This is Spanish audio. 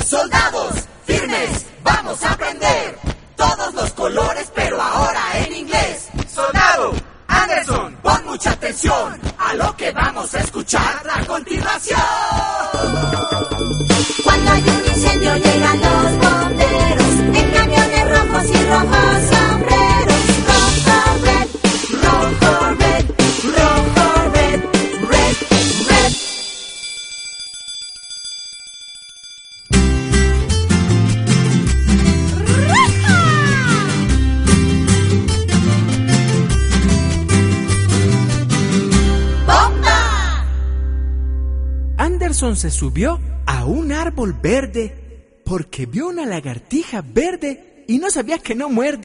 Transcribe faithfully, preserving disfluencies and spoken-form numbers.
Soldados, firmes, vamos a aprender todos los colores, pero ahora en inglés. Soldado, Anderson, pon mucha atención a lo que vamos a escuchar a continuación. Cuando hay un incendio llegan los bomberos en camiones rojos y rojos sombreros. Rojo, red, rojo, red, rojo, red, red, red. ¡Bomba! Anderson se subió a un árbol verde porque vio una lagartija verde y no sabía que no muerde.